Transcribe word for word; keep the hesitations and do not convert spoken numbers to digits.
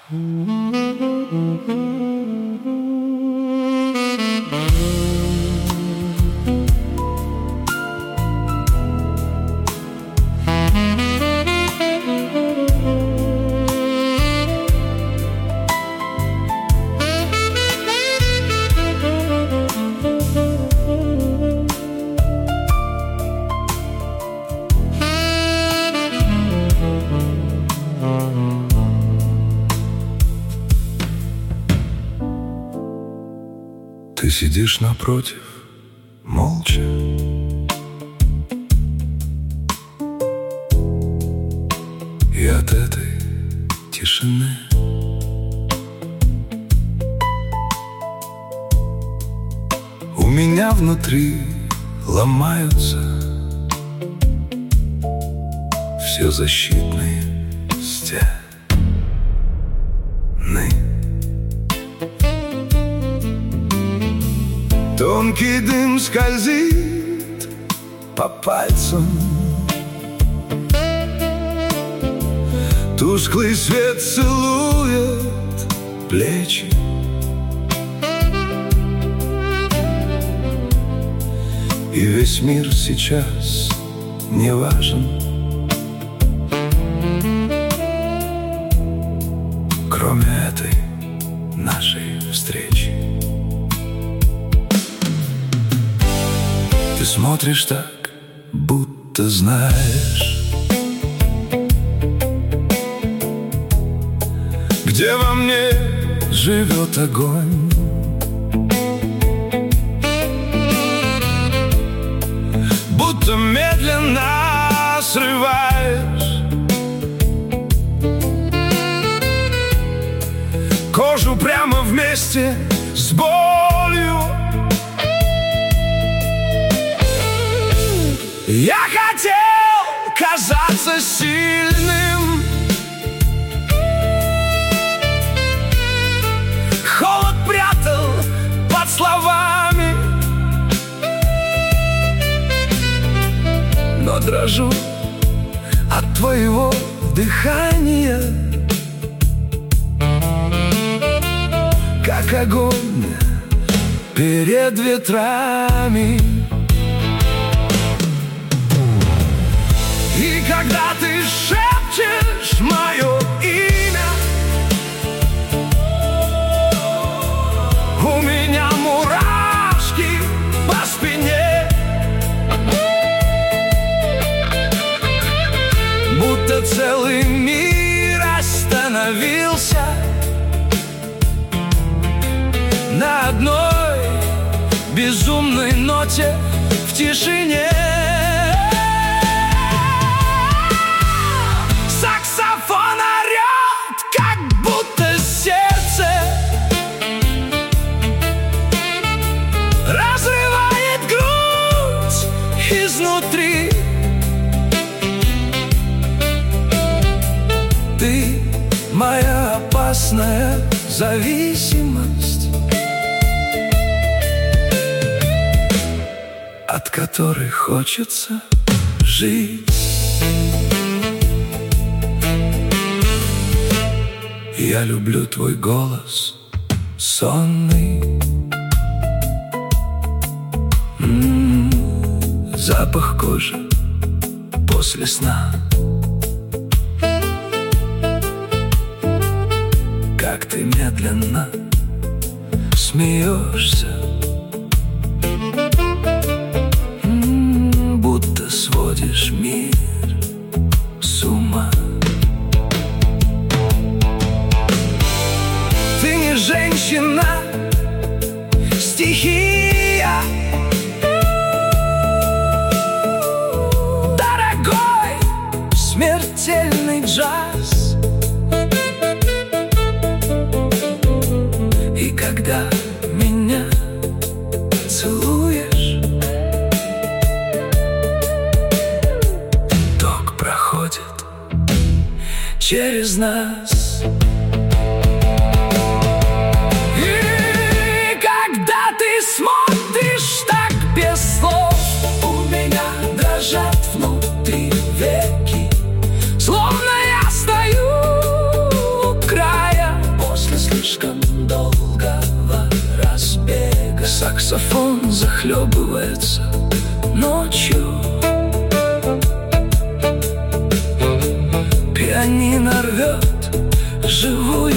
Ты сидишь напротив, молча, и от этой тишины у меня внутри ломаются все защитные стены. Тонкий дым скользит по пальцам, тусклый свет целует плечи. И весь мир сейчас не важен, кроме этой нашей встречи. Ты смотришь так, будто знаешь, где во мне живет огонь. Будто медленно срываешь кожу прямо вместе с болью. Я хотел казаться сильным, холод прятал под словами, но дрожу от твоего дыхания, как огонь перед ветрами. И когда ты шепчешь мое имя, у меня мурашки по спине, будто целый мир остановился на одной безумной ноте в тишине. Саксофон орет, как будто сердце разрывает грудь изнутри. Ты моя опасная зависимость, от которой хочется жить. Я люблю твой голос сонный, м-м, запах кожи после сна, как ты медленно смеешься, м-м, будто сводишь мир с ума. Ты не женщина, стихия, дорогой смертельный джаз. И когда меня целуешь, ток проходит через нас. Смотришь так без слов, у меня дрожат внутри веки, словно я стою у края Саксофон захлебывается ночью. Пианино рвет живую